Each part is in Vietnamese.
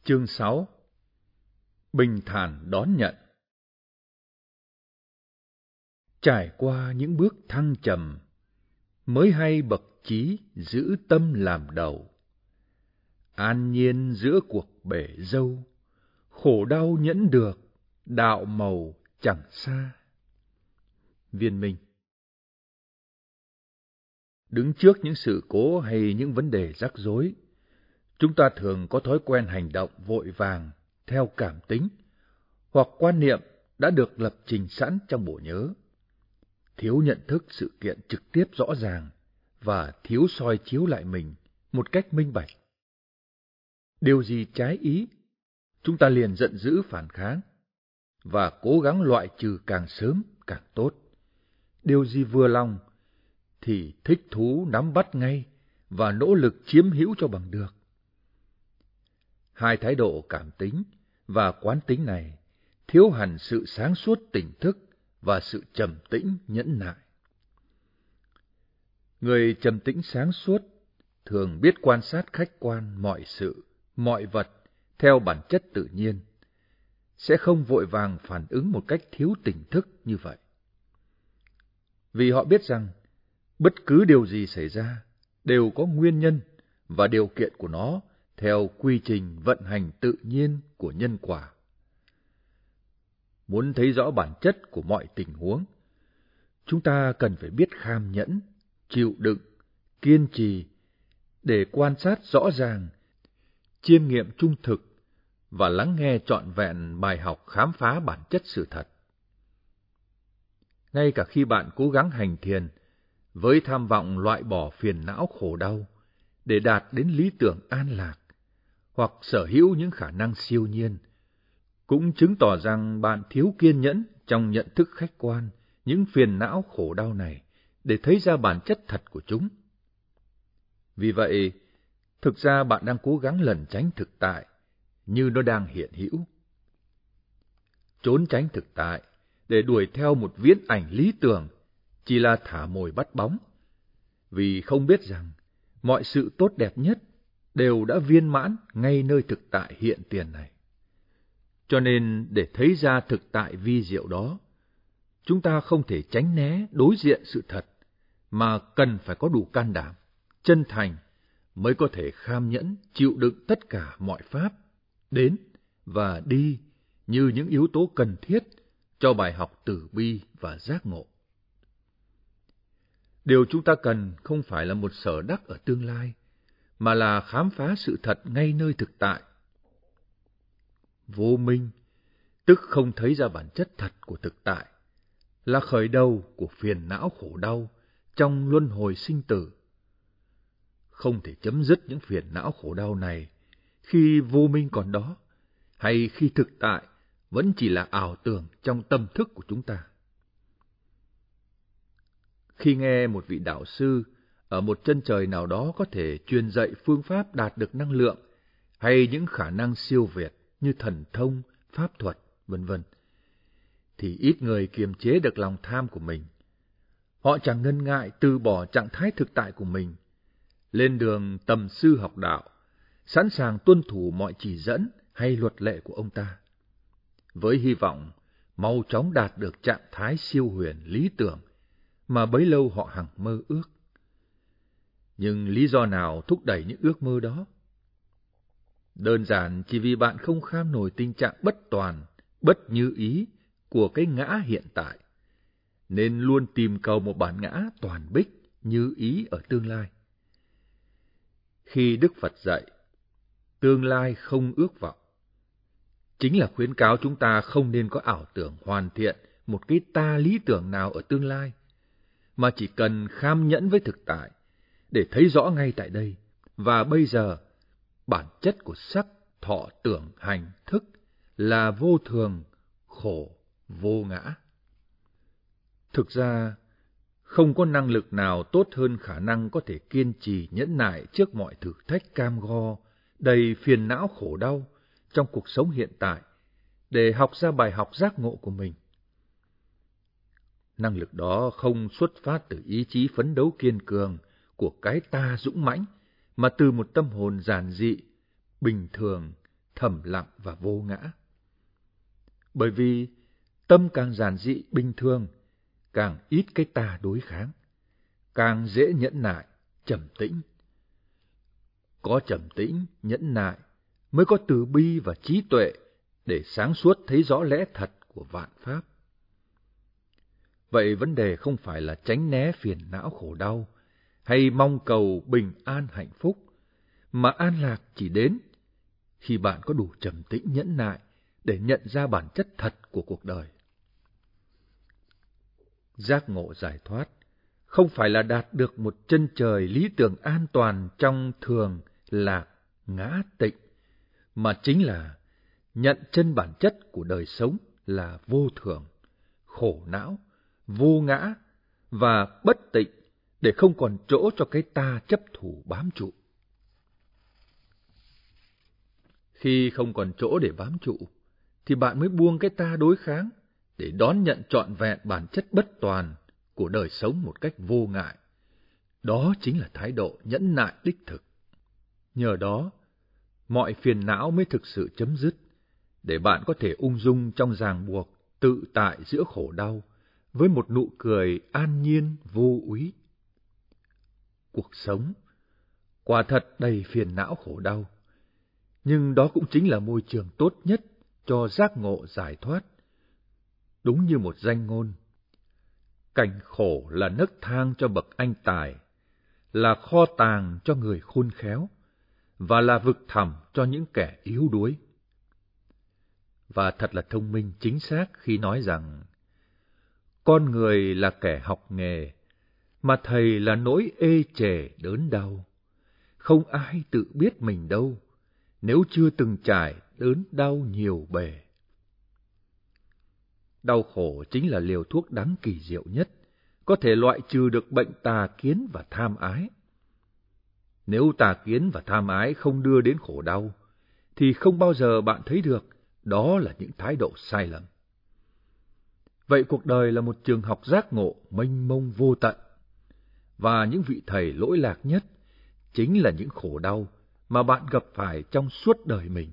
Chương 6. Bình thản đón nhận. Trải qua những bước thăng trầm, mới hay bậc trí giữ tâm làm đầu. An nhiên giữa cuộc bể dâu, khổ đau nhẫn được, đạo màu chẳng xa. Viên Minh. Đứng trước những sự cố hay những vấn đề rắc rối, chúng ta thường có thói quen hành động vội vàng, theo cảm tính, hoặc quan niệm đã được lập trình sẵn trong bộ nhớ. Thiếu nhận thức sự kiện trực tiếp rõ ràng và thiếu soi chiếu lại mình một cách minh bạch. Điều gì trái ý, chúng ta liền giận dữ phản kháng và cố gắng loại trừ càng sớm càng tốt. Điều gì vừa lòng thì thích thú nắm bắt ngay và nỗ lực chiếm hữu cho bằng được. Hai thái độ cảm tính và quán tính này thiếu hẳn sự sáng suốt tỉnh thức và sự trầm tĩnh nhẫn nại. Người trầm tĩnh sáng suốt thường biết quan sát khách quan mọi sự, mọi vật theo bản chất tự nhiên, sẽ không vội vàng phản ứng một cách thiếu tỉnh thức như vậy. Vì họ biết rằng bất cứ điều gì xảy ra đều có nguyên nhân và điều kiện của nó theo quy trình vận hành tự nhiên của nhân quả. Muốn thấy rõ bản chất của mọi tình huống, chúng ta cần phải biết kham nhẫn, chịu đựng, kiên trì để quan sát rõ ràng, chiêm nghiệm trung thực và lắng nghe trọn vẹn bài học khám phá bản chất sự thật. Ngay cả khi bạn cố gắng hành thiền với tham vọng loại bỏ phiền não khổ đau để đạt đến lý tưởng an lạc hoặc sở hữu những khả năng siêu nhiên, cũng chứng tỏ rằng bạn thiếu kiên nhẫn trong nhận thức khách quan những phiền não khổ đau này để thấy ra bản chất thật của chúng. Vì vậy, thực ra bạn đang cố gắng lẩn tránh thực tại như nó đang hiện hữu. Trốn tránh thực tại để đuổi theo một viễn ảnh lý tưởng chỉ là thả mồi bắt bóng, vì không biết rằng mọi sự tốt đẹp nhất đều đã viên mãn ngay nơi thực tại hiện tiền này. Cho nên để thấy ra thực tại vi diệu đó, chúng ta không thể tránh né đối diện sự thật, mà cần phải có đủ can đảm, chân thành mới có thể kham nhẫn chịu đựng tất cả mọi pháp, đến và đi như những yếu tố cần thiết cho bài học từ bi và giác ngộ. Điều chúng ta cần không phải là một sở đắc ở tương lai, mà là khám phá sự thật ngay nơi thực tại. Vô minh, tức không thấy ra bản chất thật của thực tại, là khởi đầu của phiền não khổ đau trong luân hồi sinh tử. Không thể chấm dứt những phiền não khổ đau này khi vô minh còn đó, hay khi thực tại vẫn chỉ là ảo tưởng trong tâm thức của chúng ta. Khi nghe một vị đạo sư ở một chân trời nào đó có thể truyền dạy phương pháp đạt được năng lượng hay những khả năng siêu việt như thần thông, pháp thuật, vân vân, thì ít người kiềm chế được lòng tham của mình. Họ chẳng ngần ngại từ bỏ trạng thái thực tại của mình, lên đường tầm sư học đạo, sẵn sàng tuân thủ mọi chỉ dẫn hay luật lệ của ông ta, với hy vọng mau chóng đạt được trạng thái siêu huyền lý tưởng mà bấy lâu họ hằng mơ ước. Nhưng lý do nào thúc đẩy những ước mơ đó? Đơn giản chỉ vì bạn không kham nổi tình trạng bất toàn, bất như ý của cái ngã hiện tại, nên luôn tìm cầu một bản ngã toàn bích như ý ở tương lai. Khi Đức Phật dạy, tương lai không ước vọng, chính là khuyến cáo chúng ta không nên có ảo tưởng hoàn thiện một cái ta lý tưởng nào ở tương lai, mà chỉ cần kham nhẫn với thực tại, để thấy rõ ngay tại đây và bây giờ bản chất của sắc, thọ, tưởng, hành, thức là vô thường, khổ, vô ngã. Thực ra, không có năng lực nào tốt hơn khả năng có thể kiên trì nhẫn nại trước mọi thử thách cam go, đầy phiền não khổ đau trong cuộc sống hiện tại, để học ra bài học giác ngộ của mình. Năng lực đó không xuất phát từ ý chí phấn đấu kiên cường của cái ta dũng mãnh, mà từ một tâm hồn giản dị, bình thường, thầm lặng và vô ngã. Bởi vì tâm càng giản dị bình thường, càng ít cái ta đối kháng, càng dễ nhẫn nại, trầm tĩnh. Có trầm tĩnh, nhẫn nại mới có từ bi và trí tuệ để sáng suốt thấy rõ lẽ thật của vạn pháp. Vậy vấn đề không phải là tránh né phiền não khổ đau hay mong cầu bình an hạnh phúc, mà an lạc chỉ đến khi bạn có đủ trầm tĩnh nhẫn nại để nhận ra bản chất thật của cuộc đời. Giác ngộ giải thoát không phải là đạt được một chân trời lý tưởng an toàn trong thường, lạc, ngã, tịnh, mà chính là nhận chân bản chất của đời sống là vô thường, khổ não, vô ngã và bất tịnh, để không còn chỗ cho cái ta chấp thủ bám trụ. Khi không còn chỗ để bám trụ, thì bạn mới buông cái ta đối kháng để đón nhận trọn vẹn bản chất bất toàn của đời sống một cách vô ngại. Đó chính là thái độ nhẫn nại đích thực. Nhờ đó, mọi phiền não mới thực sự chấm dứt, để bạn có thể ung dung trong ràng buộc, tự tại giữa khổ đau, với một nụ cười an nhiên vô úy. Cuộc sống quả thật đầy phiền não khổ đau, nhưng đó cũng chính là môi trường tốt nhất cho giác ngộ giải thoát. Đúng như một danh ngôn: cảnh khổ là nấc thang cho bậc anh tài, là kho tàng cho người khôn khéo, và là vực thẳm cho những kẻ yếu đuối. Và thật là thông minh chính xác khi nói rằng con người là kẻ học nghề, mà thầy là nỗi ê chề đớn đau. Không ai tự biết mình đâu, nếu chưa từng trải đớn đau nhiều bề. Đau khổ chính là liều thuốc đắng kỳ diệu nhất, có thể loại trừ được bệnh tà kiến và tham ái. Nếu tà kiến và tham ái không đưa đến khổ đau, thì không bao giờ bạn thấy được đó là những thái độ sai lầm. Vậy cuộc đời là một trường học giác ngộ mênh mông vô tận, và những vị thầy lỗi lạc nhất chính là những khổ đau mà bạn gặp phải trong suốt đời mình.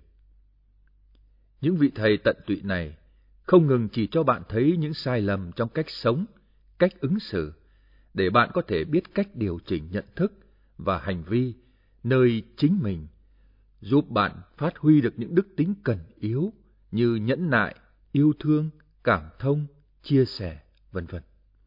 Những vị thầy tận tụy này không ngừng chỉ cho bạn thấy những sai lầm trong cách sống, cách ứng xử, để bạn có thể biết cách điều chỉnh nhận thức và hành vi nơi chính mình, giúp bạn phát huy được những đức tính cần yếu như nhẫn nại, yêu thương, cảm thông, chia sẻ, vân vân.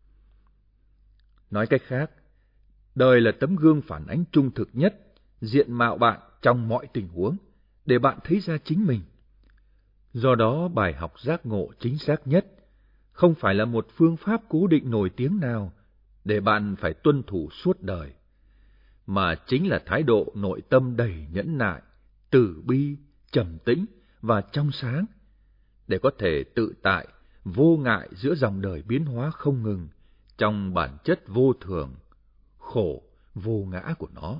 Nói cách khác, đời là tấm gương phản ánh trung thực nhất diện mạo bạn trong mọi tình huống, để bạn thấy ra chính mình. Do đó, bài học giác ngộ chính xác nhất không phải là một phương pháp cố định nổi tiếng nào để bạn phải tuân thủ suốt đời, mà chính là thái độ nội tâm đầy nhẫn nại, từ bi, trầm tĩnh và trong sáng, để có thể tự tại, vô ngại giữa dòng đời biến hóa không ngừng trong bản chất vô thường, khổ, vô ngã của nó.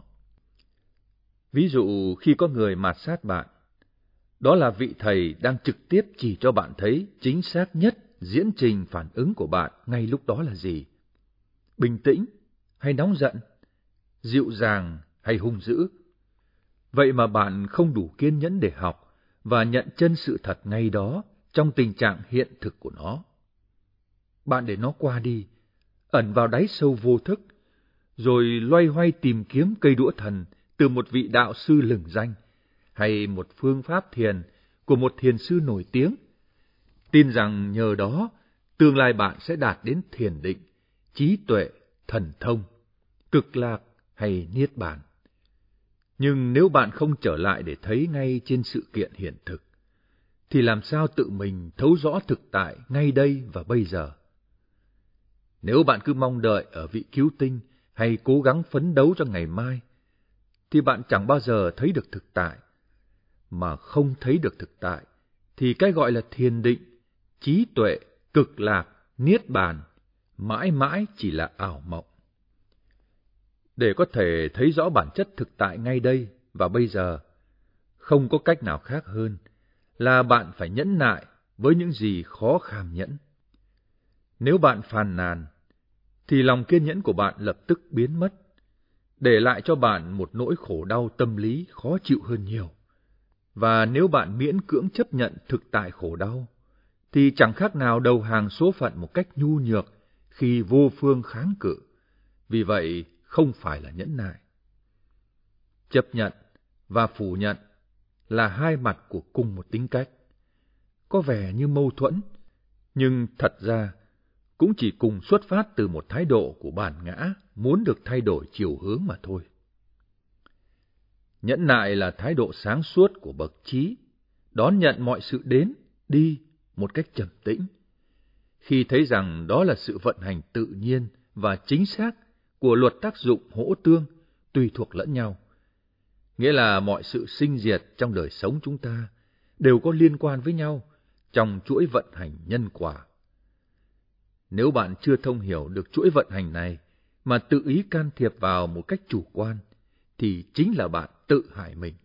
Ví dụ khi có người mạt sát bạn, đó là vị thầy đang trực tiếp chỉ cho bạn thấy chính xác nhất diễn trình phản ứng của bạn ngay lúc đó là gì: bình tĩnh hay nóng giận, dịu dàng hay hung dữ. Vậy mà bạn không đủ kiên nhẫn để học và nhận chân sự thật ngay đó trong tình trạng hiện thực của nó. Bạn để nó qua đi, ẩn vào đáy sâu vô thức, rồi loay hoay tìm kiếm cây đũa thần từ một vị đạo sư lừng danh, hay một phương pháp thiền của một thiền sư nổi tiếng, tin rằng nhờ đó tương lai bạn sẽ đạt đến thiền định, trí tuệ, thần thông, cực lạc hay niết bàn. Nhưng nếu bạn không trở lại để thấy ngay trên sự kiện hiện thực, thì làm sao tự mình thấu rõ thực tại ngay đây và bây giờ? Nếu bạn cứ mong đợi ở vị cứu tinh hay cố gắng phấn đấu cho ngày mai, thì bạn chẳng bao giờ thấy được thực tại. Mà không thấy được thực tại, thì cái gọi là thiền định, trí tuệ, cực lạc, niết bàn mãi mãi chỉ là ảo mộng. Để có thể thấy rõ bản chất thực tại ngay đây và bây giờ, không có cách nào khác hơn là bạn phải nhẫn nại với những gì khó kham nhẫn. Nếu bạn phàn nàn, thì lòng kiên nhẫn của bạn lập tức biến mất, để lại cho bạn một nỗi khổ đau tâm lý khó chịu hơn nhiều. Và nếu bạn miễn cưỡng chấp nhận thực tại khổ đau, thì chẳng khác nào đầu hàng số phận một cách nhu nhược khi vô phương kháng cự. Vì vậy, không phải là nhẫn nại. Chấp nhận và phủ nhận là hai mặt của cùng một tính cách. Có vẻ như mâu thuẫn, nhưng thật ra cũng chỉ cùng xuất phát từ một thái độ của bản ngã muốn được thay đổi chiều hướng mà thôi. Nhẫn nại là thái độ sáng suốt của bậc trí, đón nhận mọi sự đến, đi một cách trầm tĩnh, khi thấy rằng đó là sự vận hành tự nhiên và chính xác của luật tác dụng hỗ tương, tùy thuộc lẫn nhau. Nghĩa là mọi sự sinh diệt trong đời sống chúng ta đều có liên quan với nhau trong chuỗi vận hành nhân quả. Nếu bạn chưa thông hiểu được chuỗi vận hành này mà tự ý can thiệp vào một cách chủ quan, thì chính là bạn tự hại mình.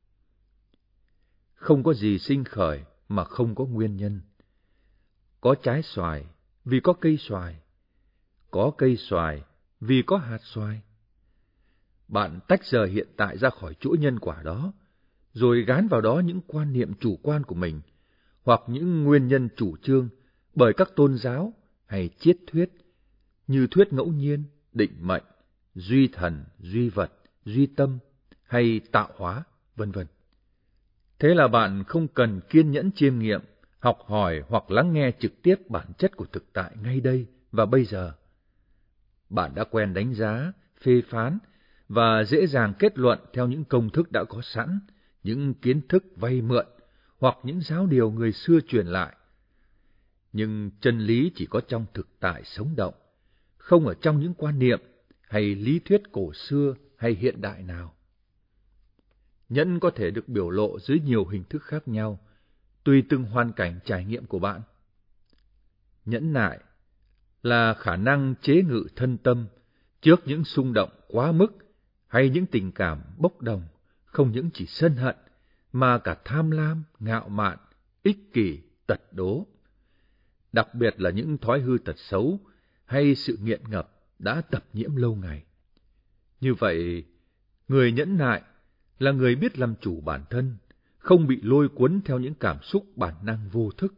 Không có gì sinh khởi mà không có nguyên nhân. Có trái xoài vì có cây xoài, có cây xoài vì có hạt xoài. Bạn tách rời hiện tại ra khỏi chuỗi nhân quả đó, rồi gán vào đó những quan niệm chủ quan của mình, hoặc những nguyên nhân chủ trương bởi các tôn giáo hay triết thuyết, như thuyết ngẫu nhiên, định mệnh, duy thần, duy vật, duy tâm, hay tạo hóa, vân vân. Thế là bạn không cần kiên nhẫn chiêm nghiệm, học hỏi hoặc lắng nghe trực tiếp bản chất của thực tại ngay đây và bây giờ. Bạn đã quen đánh giá, phê phán và dễ dàng kết luận theo những công thức đã có sẵn, những kiến thức vay mượn hoặc những giáo điều người xưa truyền lại. Nhưng chân lý chỉ có trong thực tại sống động, không ở trong những quan niệm hay lý thuyết cổ xưa hay hiện đại nào. Nhẫn có thể được biểu lộ dưới nhiều hình thức khác nhau, tùy từng hoàn cảnh trải nghiệm của bạn. Nhẫn nại là khả năng chế ngự thân tâm trước những xung động quá mức hay những tình cảm bốc đồng, không những chỉ sân hận, mà cả tham lam, ngạo mạn, ích kỷ, tật đố. Đặc biệt là những thói hư tật xấu hay sự nghiện ngập đã tập nhiễm lâu ngày. Như vậy, người nhẫn nại là người biết làm chủ bản thân, không bị lôi cuốn theo những cảm xúc bản năng vô thức.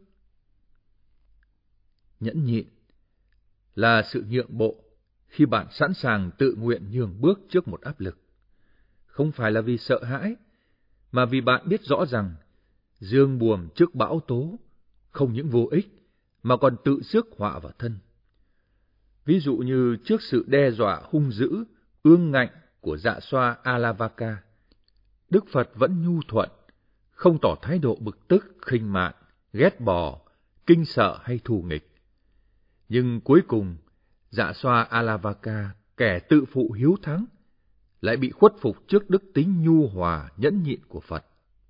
Nhẫn nhịn là sự nhượng bộ khi bạn sẵn sàng tự nguyện nhường bước trước một áp lực. Không phải là vì sợ hãi, mà vì bạn biết rõ rằng giương buồm trước bão tố không những vô ích, mà còn tự rước họa vào thân. Ví dụ như trước sự đe dọa hung dữ, ương ngạnh của dạ xoa Alavaka, Đức Phật vẫn nhu thuận, không tỏ thái độ bực tức, khinh mạn, ghét bỏ, kinh sợ hay thù nghịch. Nhưng cuối cùng, dạ xoa Alavaka, kẻ tự phụ hiếu thắng, lại bị khuất phục trước đức tính nhu hòa nhẫn nhịn của Phật.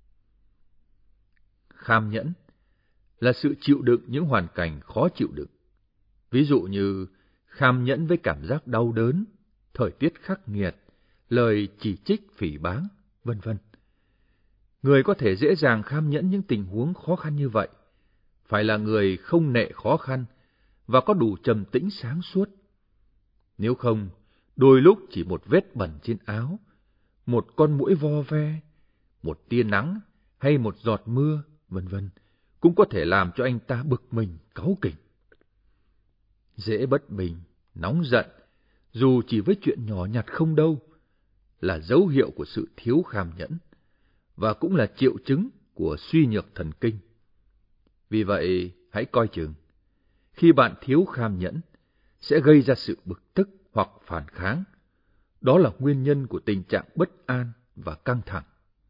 Kham nhẫn là sự chịu đựng những hoàn cảnh khó chịu đựng. Ví dụ như kham nhẫn với cảm giác đau đớn, thời tiết khắc nghiệt, lời chỉ trích phỉ báng, vân vân. Người có thể dễ dàng kham nhẫn những tình huống khó khăn như vậy phải là người không nệ khó khăn và có đủ trầm tĩnh sáng suốt. Nếu không, đôi lúc chỉ một vết bẩn trên áo, một con muỗi vo ve, một tia nắng hay một giọt mưa, vân vân, cũng có thể làm cho anh ta bực mình, cáu kỉnh. Dễ bất bình, nóng giận, dù chỉ với chuyện nhỏ nhặt không đâu, là dấu hiệu của sự thiếu kham nhẫn, và cũng là triệu chứng của suy nhược thần kinh. Vì vậy, hãy coi chừng. Khi bạn thiếu kham nhẫn, sẽ gây ra sự bực tức hoặc phản kháng. Đó là nguyên nhân của tình trạng bất an và căng thẳng.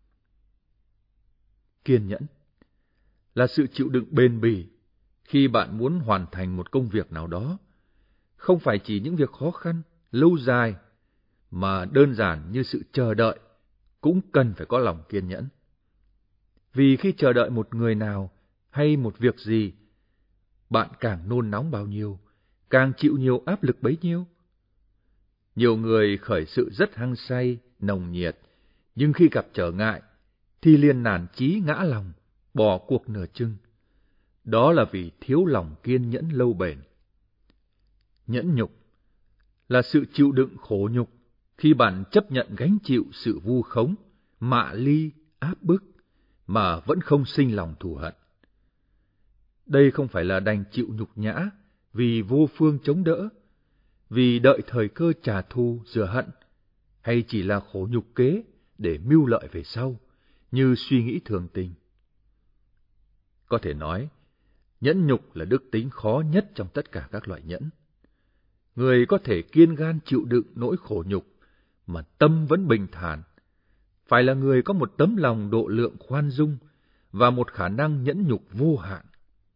Kiên nhẫn là sự chịu đựng bền bỉ khi bạn muốn hoàn thành một công việc nào đó. Không phải chỉ những việc khó khăn, lâu dài, mà đơn giản như sự chờ đợi cũng cần phải có lòng kiên nhẫn. Vì khi chờ đợi một người nào hay một việc gì, bạn càng nôn nóng bao nhiêu, càng chịu nhiều áp lực bấy nhiêu. Nhiều người khởi sự rất hăng say, nồng nhiệt, nhưng khi gặp trở ngại thì liền nản chí ngã lòng, bỏ cuộc nửa chừng. Đó là vì thiếu lòng kiên nhẫn lâu bền. Nhẫn nhục là sự chịu đựng khổ nhục khi bạn chấp nhận gánh chịu sự vu khống, mạ ly, áp bức, mà vẫn không sinh lòng thù hận. Đây không phải là đành chịu nhục nhã vì vô phương chống đỡ, vì đợi thời cơ trả thù rửa hận, hay chỉ là khổ nhục kế để mưu lợi về sau, như suy nghĩ thường tình. Có thể nói, nhẫn nhục là đức tính khó nhất trong tất cả các loại nhẫn. Người có thể kiên gan chịu đựng nỗi khổ nhục mà tâm vẫn bình thản, phải là người có một tấm lòng độ lượng khoan dung và một khả năng nhẫn nhục vô hạn.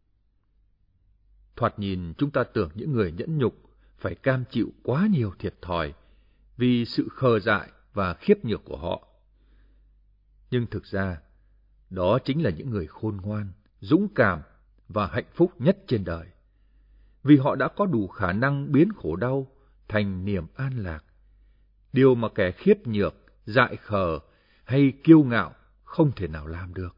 Thoạt nhìn chúng ta tưởng những người nhẫn nhục phải cam chịu quá nhiều thiệt thòi vì sự khờ dại và khiếp nhược của họ. Nhưng thực ra, đó chính là những người khôn ngoan, dũng cảm và hạnh phúc nhất trên đời, vì họ đã có đủ khả năng biến khổ đau thành niềm an lạc, điều mà kẻ khiếp nhược, dại khờ hay kiêu ngạo không thể nào làm được.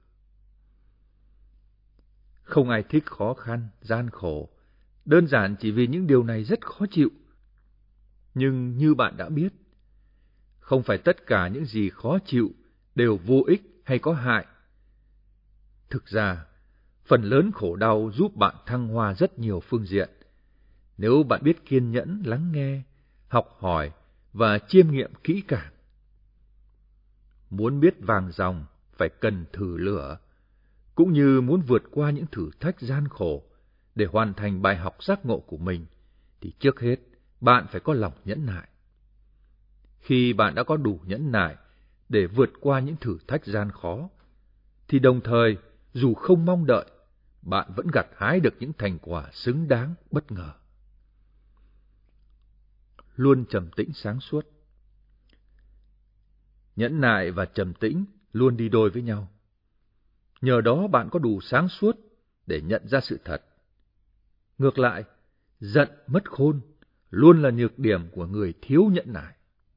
Không ai thích khó khăn, gian khổ, đơn giản chỉ vì những điều này rất khó chịu. Nhưng như bạn đã biết, không phải tất cả những gì khó chịu đều vô ích hay có hại. Thực ra, phần lớn khổ đau giúp bạn thăng hoa rất nhiều phương diện, nếu bạn biết kiên nhẫn lắng nghe, học hỏi và chiêm nghiệm kỹ càng. Muốn biết vàng ròng phải cần thử lửa, cũng như muốn vượt qua những thử thách gian khổ để hoàn thành bài học giác ngộ của mình, thì trước hết bạn phải có lòng nhẫn nại. Khi bạn đã có đủ nhẫn nại để vượt qua những thử thách gian khó, thì đồng thời, dù không mong đợi, bạn vẫn gặt hái được những thành quả xứng đáng bất ngờ. Luôn trầm tĩnh sáng suốt. Nhẫn nại và trầm tĩnh luôn đi đôi với nhau. Nhờ đó bạn có đủ sáng suốt để nhận ra sự thật. Ngược lại, giận mất khôn luôn là nhược điểm của người thiếu nhẫn nại.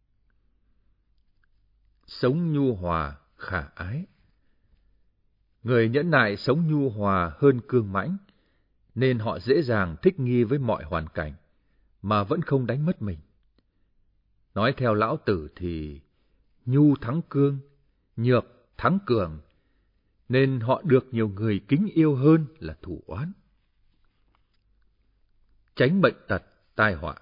Sống nhu hòa, khả ái. Người nhẫn nại sống nhu hòa hơn cương mãnh, nên họ dễ dàng thích nghi với mọi hoàn cảnh, mà vẫn không đánh mất mình. Nói theo Lão Tử thì nhu thắng cương, nhược thắng cường, nên họ được nhiều người kính yêu hơn là thù oán. Tránh bệnh tật, tai họa.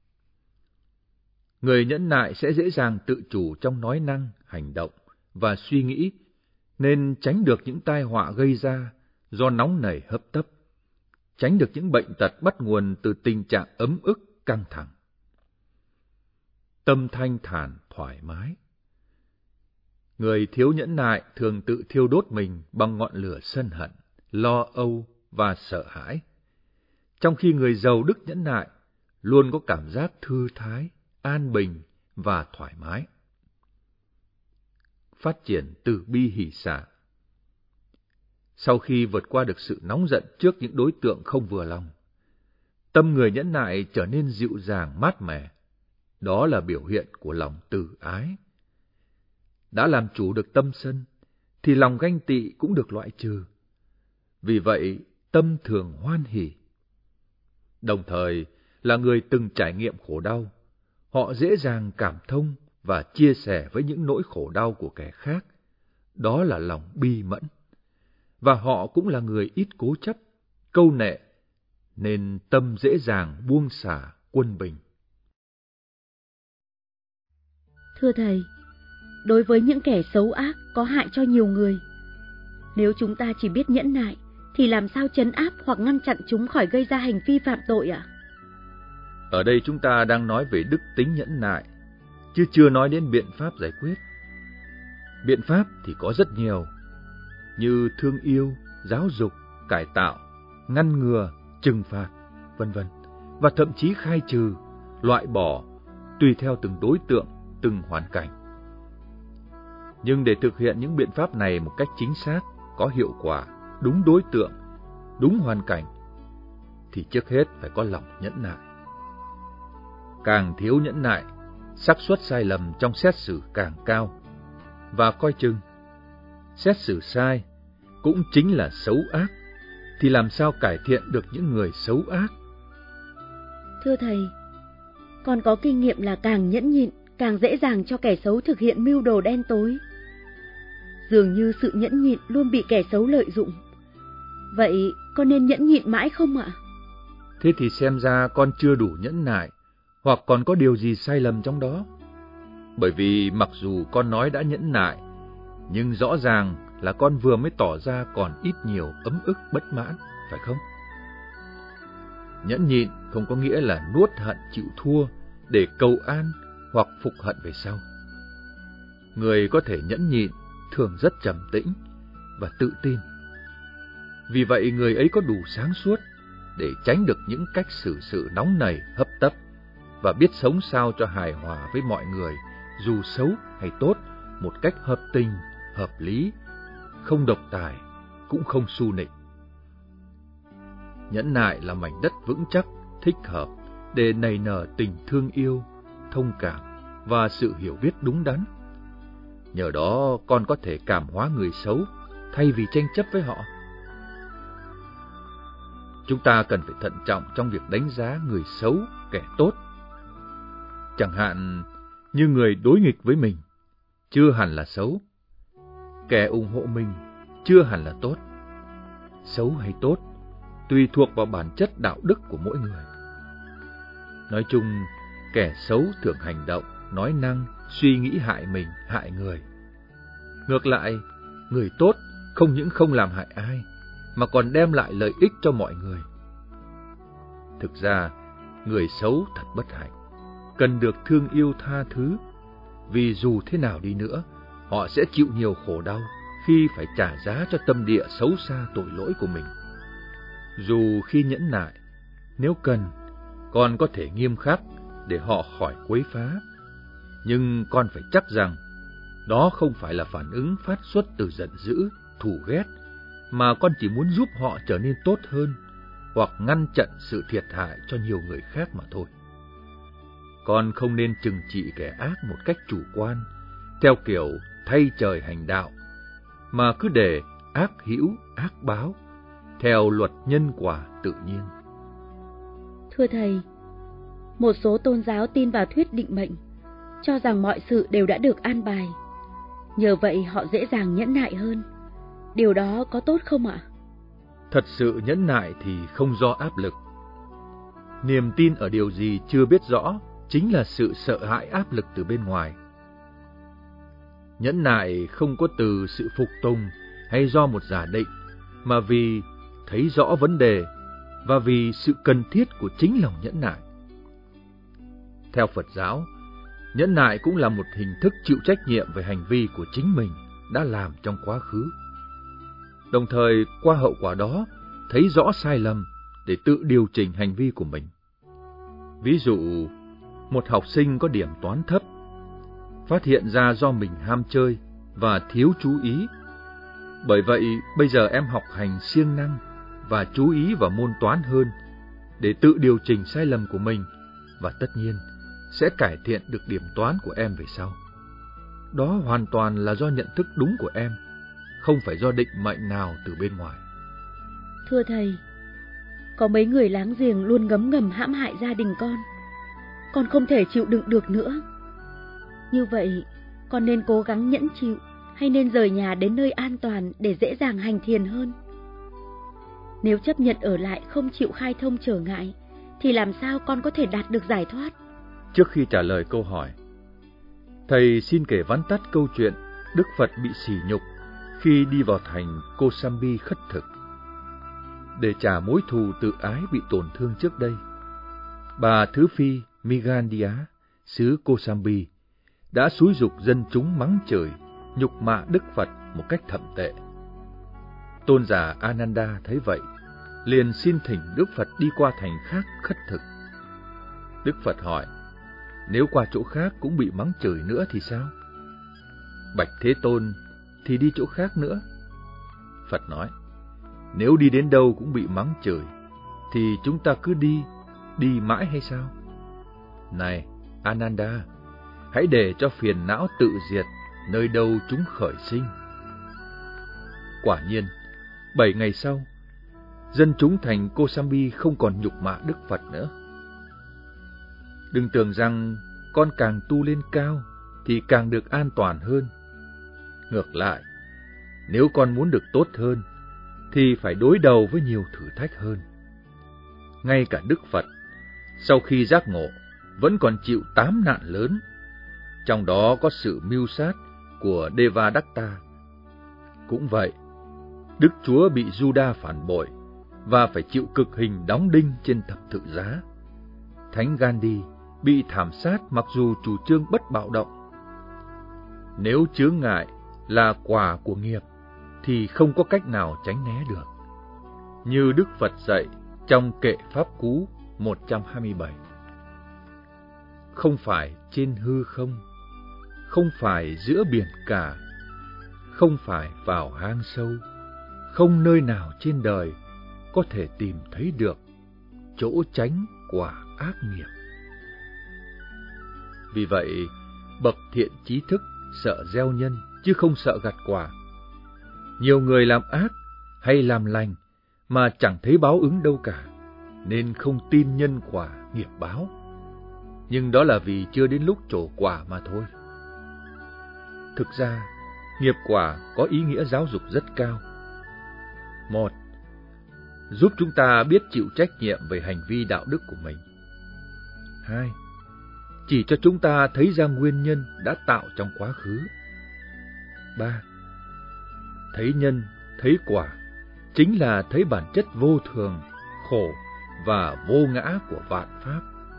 Người nhẫn nại sẽ dễ dàng tự chủ trong nói năng, hành động và suy nghĩ, nên tránh được những tai họa gây ra do nóng nảy hấp tấp, tránh được những bệnh tật bắt nguồn từ tình trạng ấm ức, căng thẳng. Tâm thanh thản, thoải mái. Người thiếu nhẫn nại thường tự thiêu đốt mình bằng ngọn lửa sân hận, lo âu và sợ hãi, trong khi người giàu đức nhẫn nại luôn có cảm giác thư thái, an bình và thoải mái. Phát triển từ bi hỷ xả. Sau khi vượt qua được sự nóng giận trước những đối tượng không vừa lòng, tâm người nhẫn nại trở nên dịu dàng mát mẻ. Đó là biểu hiện của lòng từ ái. Đã làm chủ được tâm sân, thì lòng ganh tị cũng được loại trừ. Vì vậy, tâm thường hoan hỉ. Đồng thời, là người từng trải nghiệm khổ đau, họ dễ dàng cảm thông và chia sẻ với những nỗi khổ đau của kẻ khác. Đó là lòng bi mẫn. Và họ cũng là người ít cố chấp, câu nệ, nên tâm dễ dàng buông xả, quân bình. Thưa Thầy, đối với những kẻ xấu ác có hại cho nhiều người, nếu chúng ta chỉ biết nhẫn nại, thì làm sao trấn áp hoặc ngăn chặn chúng khỏi gây ra hành vi phạm tội ạ? Ở đây chúng ta đang nói về đức tính nhẫn nại, chứ chưa nói đến biện pháp giải quyết. Biện pháp thì có rất nhiều, như thương yêu, giáo dục, cải tạo, ngăn ngừa, trừng phạt, vân vân, và thậm chí khai trừ, loại bỏ, tùy theo từng đối tượng, từng hoàn cảnh. Nhưng để thực hiện những biện pháp này một cách chính xác, có hiệu quả, đúng đối tượng, đúng hoàn cảnh, thì trước hết phải có lòng nhẫn nại. Càng thiếu nhẫn nại, xác suất sai lầm trong xét xử càng cao. Và coi chừng, xét xử sai cũng chính là xấu ác, thì làm sao cải thiện được những người xấu ác? Thưa Thầy, con có kinh nghiệm là càng nhẫn nhịn, càng dễ dàng cho kẻ xấu thực hiện mưu đồ đen tối. dường như sự nhẫn nhịn luôn bị kẻ xấu lợi dụng. Vậy con nên nhẫn nhịn mãi không ạ? Thế thì xem ra con chưa đủ nhẫn nại, hoặc còn có điều gì sai lầm trong đó. Bởi vì mặc dù con nói đã nhẫn nại, nhưng rõ ràng là con vừa mới tỏ ra còn ít nhiều ấm ức bất mãn, phải không? Nhẫn nhịn không có nghĩa là nuốt hận chịu thua để cầu an hoặc phục hận về sau. Người có thể nhẫn nhịn thường rất trầm tĩnh và tự tin. Vì vậy người ấy có đủ sáng suốt để tránh được những cách xử sự nóng nảy, hấp tấp, và biết sống sao cho hài hòa với mọi người, dù xấu hay tốt, một cách hợp tình, hợp lý, không độc tài, cũng không xu nịnh. Nhẫn nại là mảnh đất vững chắc, thích hợp để nảy nở tình thương yêu, thông cảm và sự hiểu biết đúng đắn. Nhờ đó con có thể cảm hóa người xấu thay vì tranh chấp với họ. Chúng ta cần phải thận trọng trong việc đánh giá người xấu, kẻ tốt. Chẳng hạn như người đối nghịch với mình chưa hẳn là xấu, kẻ ủng hộ mình chưa hẳn là tốt. Xấu hay tốt tùy thuộc vào bản chất đạo đức của mỗi người. Nói chung, kẻ xấu thường hành động, nói năng, suy nghĩ hại mình, hại người. Ngược lại, người tốt không những không làm hại ai, mà còn đem lại lợi ích cho mọi người. Thực ra, người xấu thật bất hạnh, cần được thương yêu tha thứ, vì dù thế nào đi nữa, họ sẽ chịu nhiều khổ đau khi phải trả giá cho tâm địa xấu xa tội lỗi của mình. Dù khi nhẫn nại, nếu cần, con có thể nghiêm khắc để họ khỏi quấy phá, nhưng con phải chắc rằng đó không phải là phản ứng phát xuất từ giận dữ, thù ghét, mà con chỉ muốn giúp họ trở nên tốt hơn, hoặc ngăn chặn sự thiệt hại cho nhiều người khác mà thôi. Con không nên trừng trị kẻ ác một cách chủ quan, theo kiểu thay trời hành đạo, mà cứ để ác hữu ác báo, theo luật nhân quả tự nhiên. Thưa Thầy, một số tôn giáo tin vào thuyết định mệnh, cho rằng mọi sự đều đã được an bài. Nhờ vậy họ dễ dàng nhẫn nại hơn. Điều đó có tốt không ạ? Thật sự nhẫn nại thì không do áp lực. Niềm tin ở điều gì chưa biết rõ chính là sự sợ hãi áp lực từ bên ngoài. Nhẫn nại không có từ sự phục tùng hay do một giả định, mà vì thấy rõ vấn đề và vì sự cần thiết của chính lòng nhẫn nại. Theo Phật giáo, nhẫn nại cũng là một hình thức chịu trách nhiệm về hành vi của chính mình đã làm trong quá khứ. Đồng thời, qua hậu quả đó, thấy rõ sai lầm để tự điều chỉnh hành vi của mình. Ví dụ, một học sinh có điểm toán thấp, phát hiện ra do mình ham chơi và thiếu chú ý. Bởi vậy, bây giờ em học hành siêng năng và chú ý vào môn toán hơn để tự điều chỉnh sai lầm của mình, và tất nhiên sẽ cải thiện được điểm toán của em về sau. Đó hoàn toàn là do nhận thức đúng của em, không phải do định mệnh nào từ bên ngoài. Thưa Thầy, có mấy người láng giềng luôn ngấm ngầm hãm hại gia đình con không thể chịu đựng được nữa. Như vậy, con nên cố gắng nhẫn chịu hay nên rời nhà đến nơi an toàn để dễ dàng hành thiền hơn? Nếu chấp nhận ở lại không chịu khai thông trở ngại, thì làm sao con có thể đạt được giải thoát? Trước khi trả lời câu hỏi, Thầy xin kể vắn tắt câu chuyện Đức Phật bị sỉ nhục khi đi vào thành Kosambi khất thực. Để trả mối thù tự ái bị tổn thương trước đây, bà Thứ Phi Migandhya, xứ Kosambi, đã xúi giục dân chúng mắng chửi, nhục mạ Đức Phật một cách thậm tệ. Tôn giả Ananda thấy vậy, liền xin thỉnh Đức Phật đi qua thành khác khất thực. Đức Phật hỏi, nếu qua chỗ khác cũng bị mắng chửi nữa thì sao? Bạch Thế Tôn, thì đi chỗ khác nữa. Phật nói, nếu đi đến đâu cũng bị mắng chửi, thì chúng ta cứ đi mãi hay sao? Này, Ananda, hãy để cho phiền não tự diệt nơi đâu chúng khởi sinh. Quả nhiên, 7 ngày sau, dân chúng thành Kosambi không còn nhục mạ Đức Phật nữa. Đừng tưởng rằng con càng tu lên cao thì càng được an toàn hơn. Ngược lại, nếu con muốn được tốt hơn, thì phải đối đầu với nhiều thử thách hơn. Ngay cả Đức Phật, sau khi giác ngộ, vẫn còn chịu 8 nạn lớn, trong đó có sự mưu sát của Devadatta. Cũng vậy, Đức Chúa bị Juda phản bội và phải chịu cực hình đóng đinh trên thập tự giá. Thánh Gandhi bị thảm sát mặc dù chủ trương bất bạo động. Nếu chướng ngại là quả của nghiệp, thì không có cách nào tránh né được. Như Đức Phật dạy trong kệ Pháp Cú 127. Không phải trên hư không, không phải giữa biển cả, không phải vào hang sâu, không nơi nào trên đời có thể tìm thấy được chỗ tránh quả ác nghiệp. Vì vậy, bậc thiện trí thức sợ gieo nhân chứ không sợ gặt quả. Nhiều người làm ác hay làm lành mà chẳng thấy báo ứng đâu cả, nên không tin nhân quả nghiệp báo. Nhưng đó là vì chưa đến lúc trổ quả mà thôi. Thực ra, nghiệp quả có ý nghĩa giáo dục rất cao. 1. Giúp chúng ta biết chịu trách nhiệm về hành vi đạo đức của mình. 2. Chỉ cho chúng ta thấy ra nguyên nhân đã tạo trong quá khứ. 3. Thấy nhân, thấy quả, chính là thấy bản chất vô thường, khổ và vô ngã của vạn pháp.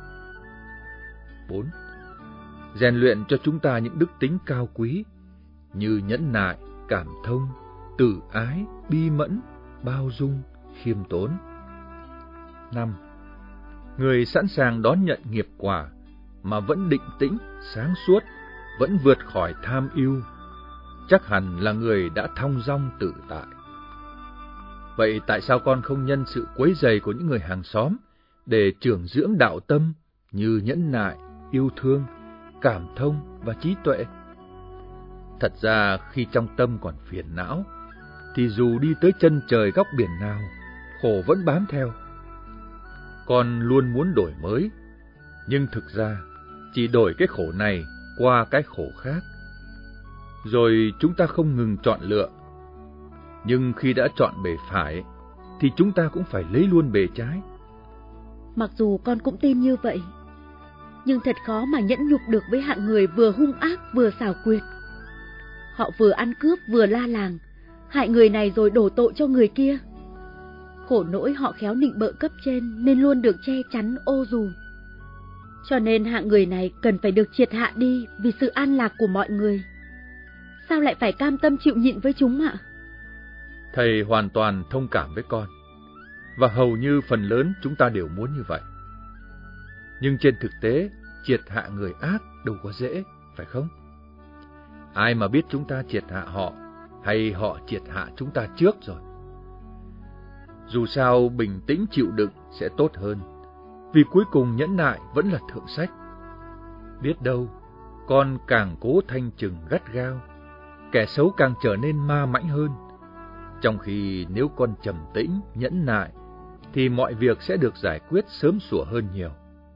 4. Rèn luyện cho chúng ta những đức tính cao quý như nhẫn nại, cảm thông, từ ái, bi mẫn, bao dung, khiêm tốn. 5. Người sẵn sàng đón nhận nghiệp quả mà vẫn định tĩnh, sáng suốt, vẫn vượt khỏi tham ưu, chắc hẳn là người đã thong dong tự tại. Vậy tại sao con không nhân sự quấy rầy của những người hàng xóm để trưởng dưỡng đạo tâm như nhẫn nại, yêu thương, cảm thông và trí tuệ? Thật ra khi trong tâm còn phiền não, thì dù đi tới chân trời góc biển nào, khổ vẫn bám theo. Con luôn muốn đổi mới, nhưng thực ra chỉ đổi cái khổ này qua cái khổ khác. Rồi chúng ta không ngừng chọn lựa. Nhưng khi đã chọn bề phải, thì chúng ta cũng phải lấy luôn bề trái. Mặc dù con cũng tin như vậy, nhưng thật khó mà nhẫn nhục được với hạng người vừa hung ác vừa xảo quyệt. Họ vừa ăn cướp vừa la làng, hại người này rồi đổ tội cho người kia. Khổ nỗi họ khéo nịnh bợ cấp trên nên luôn được che chắn ô dù. Cho nên hạng người này cần phải được triệt hạ đi vì sự an lạc của mọi người. Sao lại phải cam tâm chịu nhịn với chúng ạ? Thầy hoàn toàn thông cảm với con, và hầu như phần lớn chúng ta đều muốn như vậy. Nhưng trên thực tế, triệt hạ người ác đâu có dễ, phải không? Ai mà biết chúng ta triệt hạ họ, hay họ triệt hạ chúng ta trước rồi. Dù sao, bình tĩnh chịu đựng sẽ tốt hơn, vì cuối cùng nhẫn nại vẫn là thượng sách. Biết đâu, con càng cố thanh trừng gắt gao, kẻ xấu càng trở nên ma mãnh hơn. Trong khi nếu con trầm tĩnh, nhẫn nại, thì mọi việc sẽ được giải quyết sớm sủa hơn nhiều.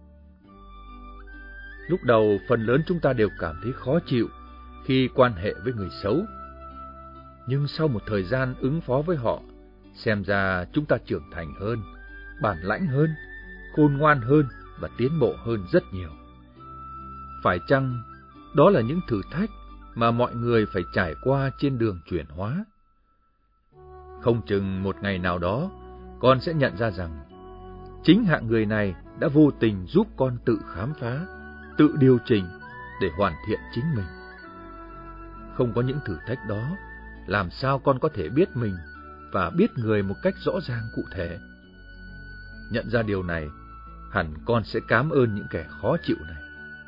Lúc đầu, phần lớn chúng ta đều cảm thấy khó chịu khi quan hệ với người xấu. Nhưng sau một thời gian ứng phó với họ, xem ra chúng ta trưởng thành hơn, bản lãnh hơn, khôn ngoan hơn và tiến bộ hơn rất nhiều. Phải chăng đó là những thử thách mà mọi người phải trải qua trên đường chuyển hóa? Không chừng một ngày nào đó, con sẽ nhận ra rằng chính hạng người này đã vô tình giúp con tự khám phá, tự điều chỉnh để hoàn thiện chính mình. Không có những thử thách đó, làm sao con có thể biết mình và biết người một cách rõ ràng cụ thể? Nhận ra điều này, hẳn con sẽ cảm ơn những kẻ khó chịu này.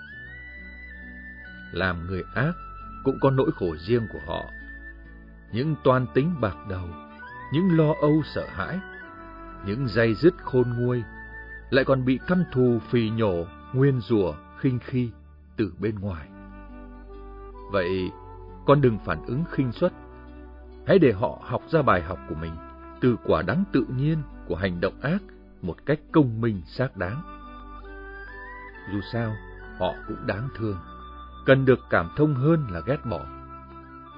Làm người ác cũng có nỗi khổ riêng của họ. Những toan tính bạc đầu, những lo âu sợ hãi, những day dứt khôn nguôi, lại còn bị căm thù phì nhổ, nguyên rủa, khinh khi từ bên ngoài. Vậy con đừng phản ứng khinh suất. Hãy để họ học ra bài học của mình từ quả đắng tự nhiên của hành động ác một cách công minh xác đáng. Dù sao, họ cũng đáng thương, cần được cảm thông hơn là ghét bỏ.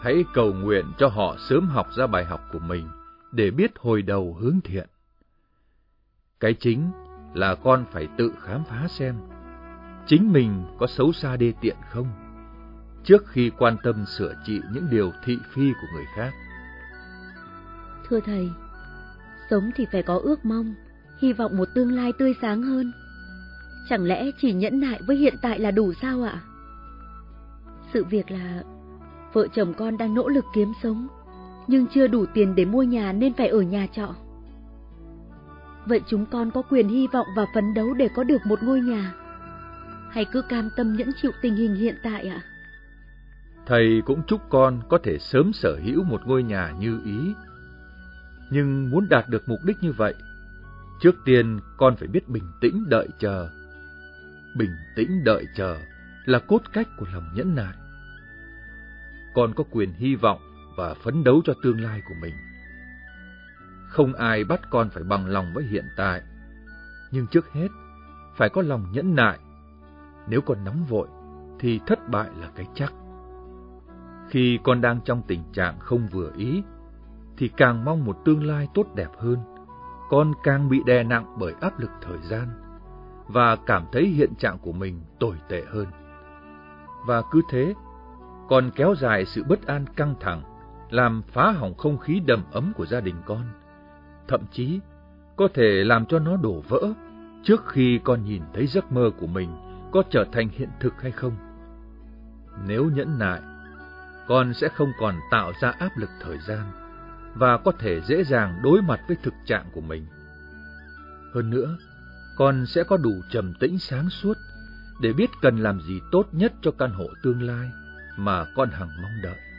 Hãy cầu nguyện cho họ sớm học ra bài học của mình để biết hồi đầu hướng thiện. Cái chính là con phải tự khám phá xem chính mình có xấu xa đê tiện không, trước khi quan tâm sửa trị những điều thị phi của người khác. Thưa Thầy, sống thì phải có ước mong, hy vọng một tương lai tươi sáng hơn. Chẳng lẽ chỉ nhẫn nại với hiện tại là đủ sao ạ? Sự việc là vợ chồng con đang nỗ lực kiếm sống, nhưng chưa đủ tiền để mua nhà nên phải ở nhà trọ. Vậy chúng con có quyền hy vọng và phấn đấu để có được một ngôi nhà, hay cứ cam tâm nhẫn chịu tình hình hiện tại ạ? Thầy cũng chúc con có thể sớm sở hữu một ngôi nhà như ý. Nhưng muốn đạt được mục đích như vậy, trước tiên con phải biết bình tĩnh đợi chờ. Bình tĩnh đợi chờ là cốt cách của lòng nhẫn nại. Con có quyền hy vọng và phấn đấu cho tương lai của mình. Không ai bắt con phải bằng lòng với hiện tại, nhưng trước hết phải có lòng nhẫn nại. Nếu con nóng vội thì thất bại là cái chắc. Khi con đang trong tình trạng không vừa ý thì càng mong một tương lai tốt đẹp hơn, con càng bị đè nặng bởi áp lực thời gian và cảm thấy hiện trạng của mình tồi tệ hơn. Và cứ thế, con kéo dài sự bất an căng thẳng, làm phá hỏng không khí đầm ấm của gia đình con, thậm chí có thể làm cho nó đổ vỡ trước khi con nhìn thấy giấc mơ của mình có trở thành hiện thực hay không. Nếu nhẫn nại, con sẽ không còn tạo ra áp lực thời gian và có thể dễ dàng đối mặt với thực trạng của mình. Hơn nữa, con sẽ có đủ trầm tĩnh sáng suốt để biết cần làm gì tốt nhất cho căn hộ tương lai mà con hằng mong đợi.